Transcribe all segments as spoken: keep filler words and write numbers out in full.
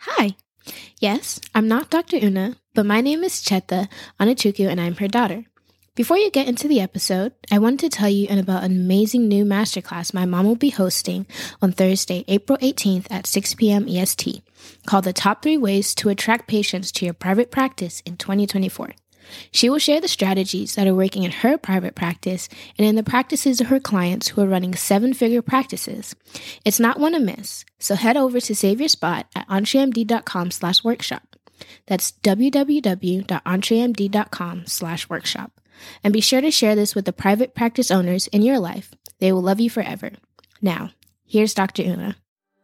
Hi. Yes, I'm not Doctor Una, but my name is Cheta Anachuku and I'm her daughter. Before you get into the episode, I wanted to tell you about an amazing new masterclass my mom will be hosting on Thursday, April eighteenth at six p.m. E S T, called The Top three Ways to Attract Patients to Your Private Practice in twenty twenty-four. She will share the strategies that are working in her private practice and in the practices of her clients who are running seven-figure practices. It's not one to miss, so head over to save your spot at entremd.com slash workshop. That's www.entremd.com slash workshop. And be sure to share this with the private practice owners in your life. They will love you forever. Now, here's Doctor Una.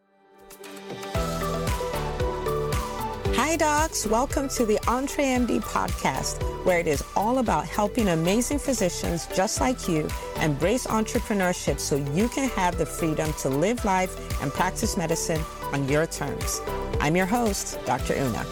Hi, docs. Welcome to the EntreMD podcast, where it is all about helping amazing physicians just like you embrace entrepreneurship so you can have the freedom to live life and practice medicine on your terms. I'm your host, Doctor Una.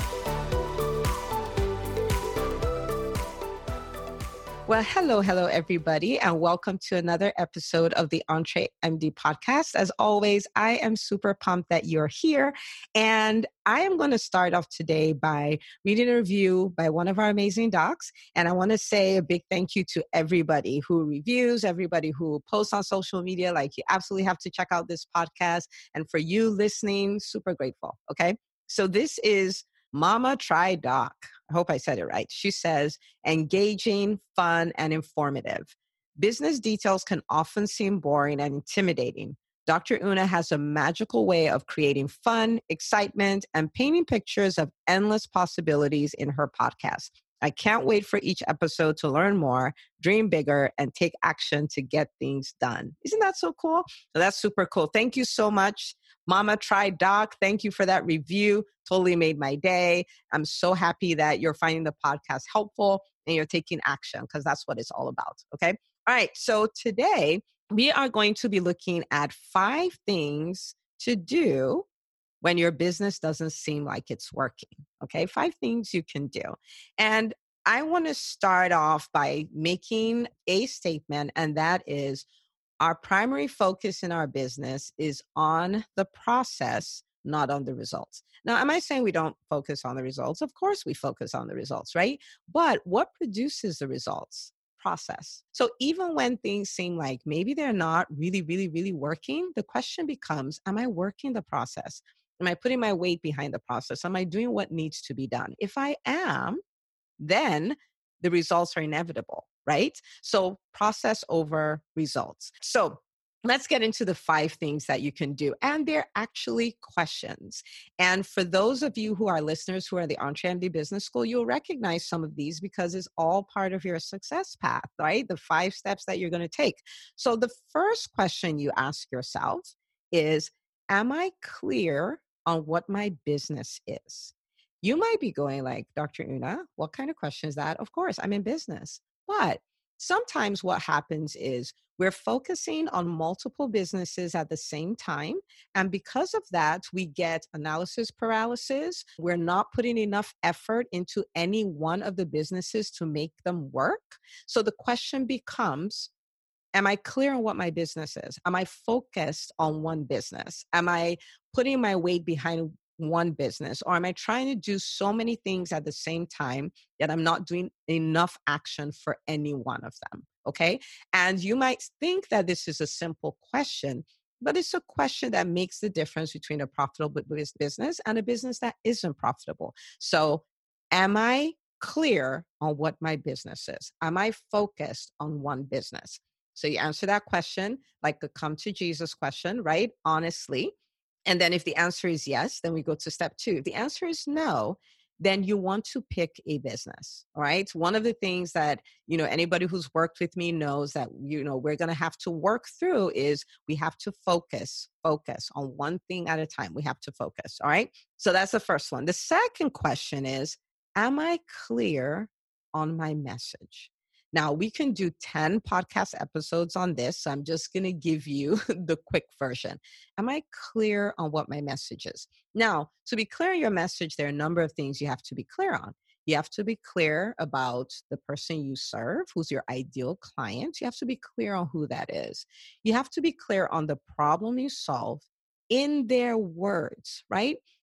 Well, hello, hello, everybody, and welcome to another episode of the EntreMD podcast. As always, I am super pumped that you're here, and I am going to start off today by reading a review by one of our amazing docs, and I want to say a big thank you to everybody who reviews, everybody who posts on social media. Like, you absolutely have to check out this podcast, and for you listening, super grateful, okay? So this is Mama Try Doc. I hope I said it right. She says, engaging, fun, and informative. Business details can often seem boring and intimidating. Doctor Una has a magical way of creating fun, excitement, and painting pictures of endless possibilities in her podcast. I can't wait for each episode to learn more, dream bigger, and take action to get things done. Isn't that so cool? So that's super cool. Thank you so much, Mama Try Doc. Thank you for that review. Totally made my day. I'm so happy that you're finding the podcast helpful and you're taking action, because that's what it's all about. Okay. All right. So today we are going to be looking at five things to do when your business doesn't seem like it's working. Okay. Five things you can do. And I want to start off by making a statement, and that is, our primary focus in our business is on the process, not on the results. Now, am I saying we don't focus on the results? Of course we focus on the results, right? But what produces the results? Process. So even when things seem like maybe they're not really, really, really working, the question becomes, am I working the process? Am I putting my weight behind the process? Am I doing what needs to be done? If I am, then the results are inevitable, right? So process over results. So let's get into the five things that you can do. And they're actually questions. And for those of you who are listeners who are the EntreMD Business School, you'll recognize some of these because it's all part of your success path, right? The five steps that you're going to take. So the first question you ask yourself is, am I clear on what my business is? You might be going like, Doctor Una, what kind of question is that? Of course, I'm in business. But sometimes what happens is we're focusing on multiple businesses at the same time. And because of that, we get analysis paralysis. We're not putting enough effort into any one of the businesses to make them work. So the question becomes, am I clear on what my business is? Am I focused on one business? Am I putting my weight behind one business? Or am I trying to do so many things at the same time that I'm not doing enough action for any one of them? Okay. And you might think that this is a simple question, but it's a question that makes the difference between a profitable business and a business that isn't profitable. So am I clear on what my business is? Am I focused on one business? So you answer that question like the come to Jesus question, right? Honestly. And then if the answer is yes, then we go to step two. If the answer is no, then you want to pick a business, all right? One of the things that, you know, anybody who's worked with me knows that, you know, we're going to have to work through is we have to focus, focus on one thing at a time. We have to focus, all right? So that's the first one. The second question is, am I clear on my message? Now, we can do ten podcast episodes on this, so I'm just going to give you the quick version. Am I clear on what my message is? Now, to be clear on your message, there are a number of things you have to be clear on. You have to be clear about the person you serve, who's your ideal client. You have to be clear on who that is. You have to be clear on the problem you solve in their words, right?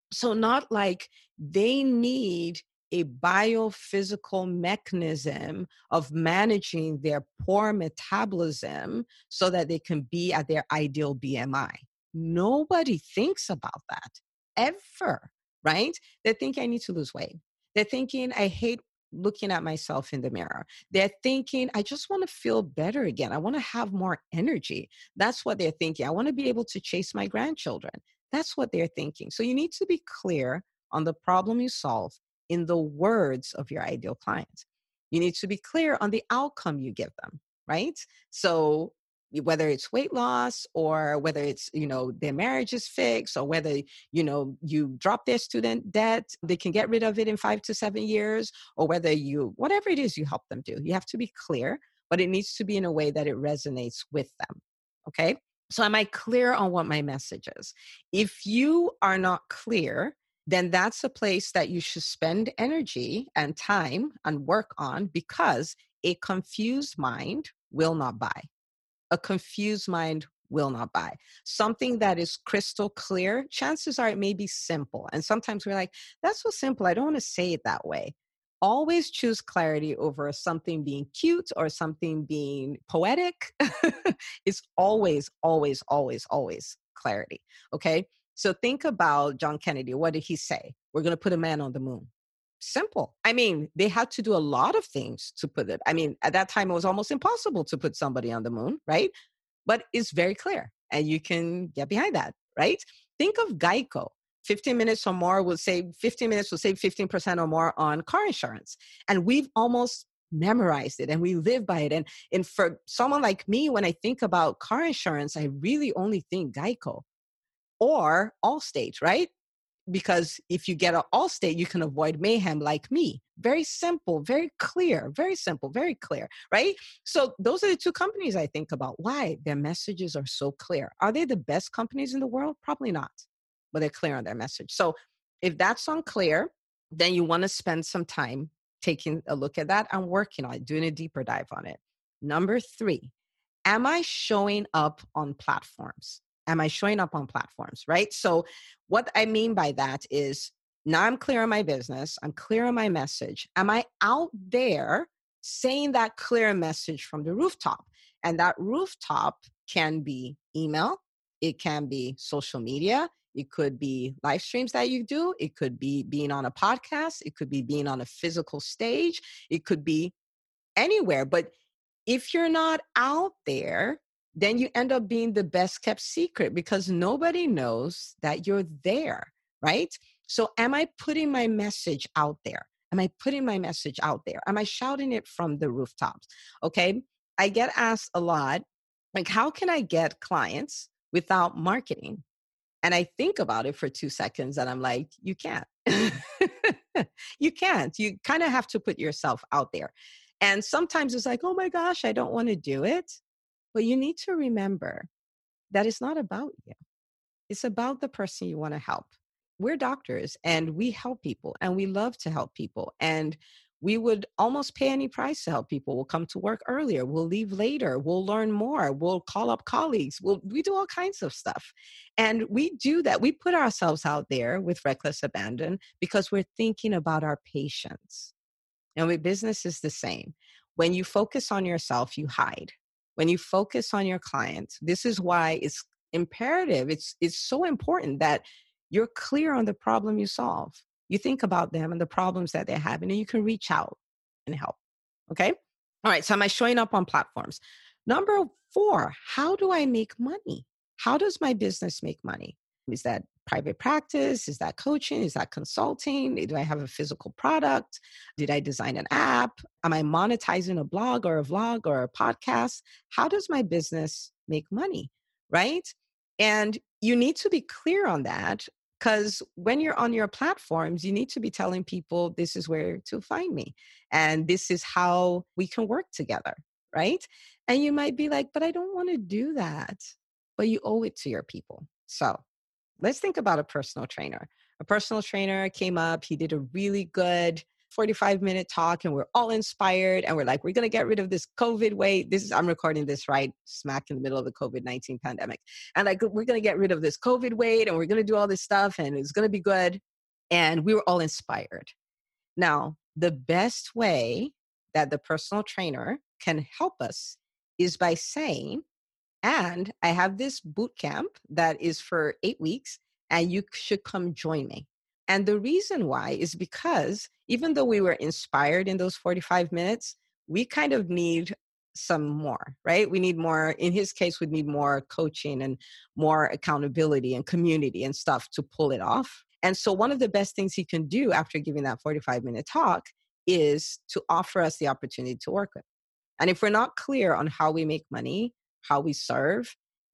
So not like they need a biophysical mechanism of managing their poor metabolism so that they can be at their ideal B M I. Nobody thinks about that ever, right? They think I need to lose weight. They're thinking I hate looking at myself in the mirror. They're thinking I just want to feel better again. I want to have more energy. That's what they're thinking. I want to be able to chase my grandchildren. That's what they're thinking. So you need to be clear on the problem you solve in the words of your ideal client. You need to be clear on the outcome you give them, right? So whether it's weight loss or whether it's, you know, their marriage is fixed or whether, you know, you drop their student debt, they can get rid of it in five to seven years or whether you, whatever it is you help them do, you have to be clear, but it needs to be in a way that it resonates with them. Okay. So am I clear on what my message is? If you are not clear, then that's a place that you should spend energy and time and work on because a confused mind will not buy. A confused mind will not buy. Something that is crystal clear, chances are it may be simple. And sometimes we're like, that's so simple. I don't want to say it that way. Always choose clarity over something being cute or something being poetic. It's always, always, always, always clarity. Okay. So think about John Kennedy. What did he say? We're going to put a man on the moon. Simple. I mean, they had to do a lot of things to put it. I mean, at that time, it was almost impossible to put somebody on the moon, right? But it's very clear and you can get behind that, right? Think of Geico. fifteen minutes or more will save, fifteen minutes will save fifteen percent or more on car insurance. And we've almost memorized it and we live by it. And, and for someone like me, when I think about car insurance, I really only think Geico or Allstate, right? Because if you get an Allstate, you can avoid mayhem like me. Very simple, very clear, very simple, very clear, right? So those are the two companies I think about. Why? Their messages are so clear. Are they the best companies in the world? Probably not, but they're clear on their message. So if that's unclear, then you want to spend some time taking a look at that and working on it, doing a deeper dive on it. Number three, am I showing up on platforms? Am I showing up on platforms, right? So what I mean by that is now I'm clear on my business. I'm clear on my message. Am I out there saying that clear message from the rooftop? And that rooftop can be email. It can be social media. It could be live streams that you do. It could be being on a podcast. It could be being on a physical stage. It could be anywhere. But if you're not out there, then you end up being the best kept secret because nobody knows that you're there, right? So am I putting my message out there? Am I putting my message out there? Am I shouting it from the rooftops? Okay. I get asked a lot, like, how can I get clients without marketing? And I think about it for two seconds and I'm like, you can't. You can't. You kind of have to put yourself out there. And sometimes it's like, oh my gosh, I don't want to do it. But you need to remember that it's not about you. It's about the person you want to help. We're doctors and we help people and we love to help people. And we would almost pay any price to help people. We'll come to work earlier. We'll leave later. We'll learn more. We'll call up colleagues. We'll, we do all kinds of stuff. And we do that. We put ourselves out there with reckless abandon because we're thinking about our patients. And with business is the same. When you focus on yourself, you hide. When you focus on your client, this is why it's imperative. It's, it's so important that you're clear on the problem you solve. You think about them and the problems that they're having, and you can reach out and help. Okay. All right. So am I showing up on platforms? Number four, how do I make money? How does my business make money? Is that private practice? Is that coaching? Is that consulting? Do I have a physical product? Did I design an app? Am I monetizing a blog or a vlog or a podcast? How does my business make money? Right? And you need to be clear on that because when you're on your platforms, you need to be telling people this is where to find me. And this is how we can work together. Right? And you might be like, but I don't want to do that. But you owe it to your people. So let's think about a personal trainer. A personal trainer came up. He did a really good forty-five minute talk and we're all inspired and we're like, we're going to get rid of this COVID weight. This is, I'm recording this right smack in the middle of the COVID nineteen pandemic. And like, we're going to get rid of this COVID weight and we're going to do all this stuff and it's going to be good. And we were all inspired. Now, the best way that the personal trainer can help us is by saying, and I have this boot camp that is for eight weeks and you should come join me. And the reason why is because even though we were inspired in those forty-five minutes, we kind of need some more, right? We need more, in his case, we need more coaching and more accountability and community and stuff to pull it off. And so one of the best things he can do after giving that forty-five minute talk is to offer us the opportunity to work with. And if we're not clear on how we make money, how we serve,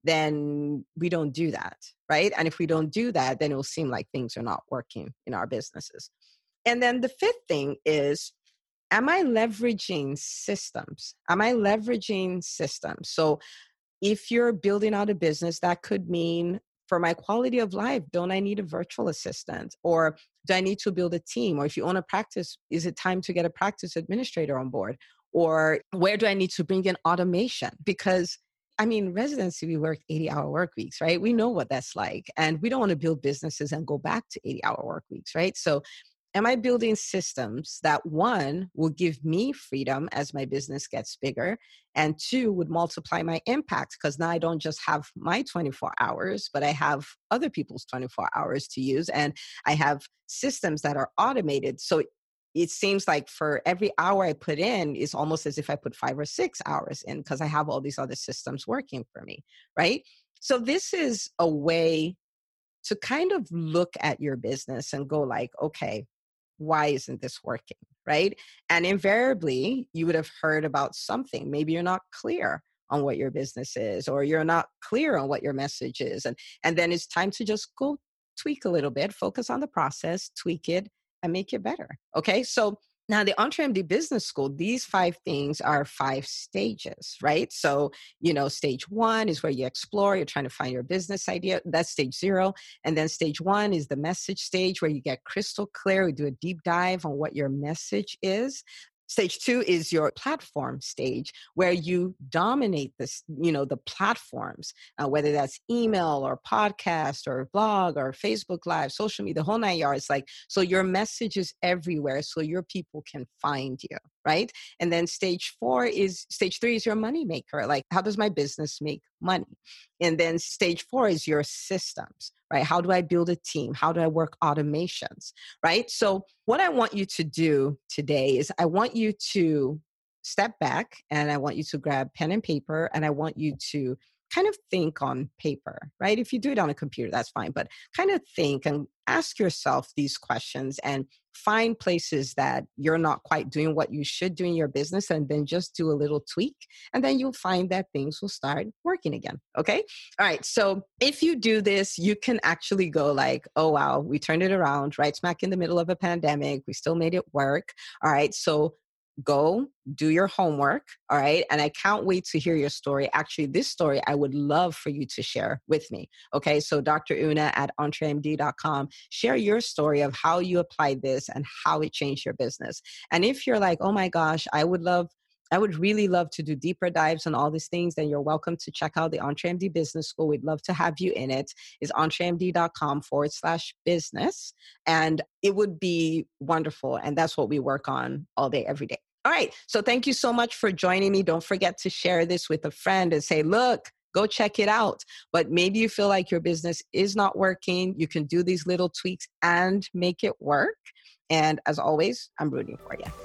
then we don't do that, right? And if we don't do that, then it will seem like things are not working in our businesses. And then the fifth thing is, am I leveraging systems? Am I leveraging systems? So if you're building out a business, that could mean, for my quality of life, don't I need a virtual assistant? Or do I need to build a team? Or if you own a practice, is it time to get a practice administrator on board? Or where do I need to bring in automation? Because I mean, residency, we work eighty hour work weeks, right? We know what that's like. And we don't want to build businesses and go back to eighty hour work weeks, right? So am I building systems that, one, will give me freedom as my business gets bigger, and two, would multiply my impact? Because now I don't just have my twenty-four hours, but I have other people's twenty-four hours to use. And I have systems that are automated. So it seems like for every hour I put in, it's almost as if I put five or six hours in because I have all these other systems working for me, right? So this is a way to kind of look at your business and go like, okay, why isn't this working, right? And invariably, you would have heard about something. Maybe you're not clear on what your business is, or you're not clear on what your message is. And, and then it's time to just go tweak a little bit, focus on the process, tweak it, and make it better. Okay. So now the EntreMD Business School, these five things are five stages, right? So, you know, stage one is where you explore, you're trying to find your business idea. That's stage zero. And then stage one is the message stage where you get crystal clear. We do a deep dive on what your message is. Stage two is your platform stage, where you dominate this, you know, the platforms, uh, whether that's email or podcast or blog or Facebook Live, social media, the whole nine yards. Like, so your message is everywhere, so your people can find you, right? And then stage four is, stage three is your money maker. Like, how does my business make money? And then stage four is your systems, right? How do I build a team? How do I work automations, right? So what I want you to do today is I want you to step back and I want you to grab pen and paper and I want you to kind of think on paper, right? If you do it on a computer, that's fine, but kind of think and ask yourself these questions and find places that you're not quite doing what you should do in your business, and then just do a little tweak. And then you'll find that things will start working again. Okay. All right. So if you do this, you can actually go like, oh, wow, we turned it around right smack in the middle of a pandemic. We still made it work. All right. So go do your homework. All right. And I can't wait to hear your story. Actually, this story I would love for you to share with me. Okay. So Doctor Una at entre M D dot com, share your story of how you applied this and how it changed your business. And if you're like, oh my gosh, I would love I would really love to do deeper dives on all these things, then you're welcome to check out the EntreMD Business School. We'd love to have you in it. It's entremd.com forward slash business. And it would be wonderful. And that's what we work on all day, every day. All right. So thank you so much for joining me. Don't forget to share this with a friend and say, look, go check it out. But maybe you feel like your business is not working. You can do these little tweaks and make it work. And as always, I'm rooting for you.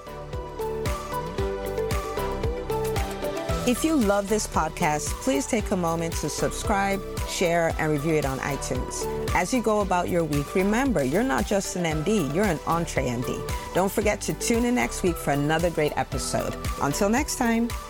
If you love this podcast, please take a moment to subscribe, share, and review it on iTunes. As you go about your week, remember, you're not just an M D, you're an EntreMD. Don't forget to tune in next week for another great episode. Until next time.